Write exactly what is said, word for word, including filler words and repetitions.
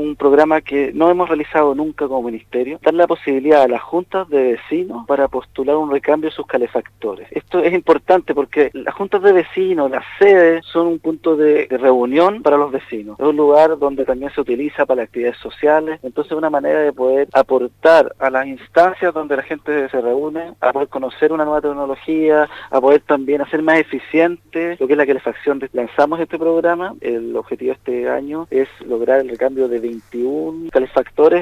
un programa que no hemos realizado nunca como ministerio, dar la posibilidad a las juntas de vecinos para postular un recambio de sus calefactores. Esto es importante porque las juntas de vecinos, las sedes, son un punto de, de reunión para los vecinos. Es un lugar donde también se utiliza para las actividades sociales, entonces es una manera de poder aportar a las instancias donde la gente se reúne, a poder conocer una nueva tecnología, a poder también hacer más eficiente lo que es la calefacción. Lanzamos este programa, el objetivo de este año es lograr el recambio de veintiún calefactores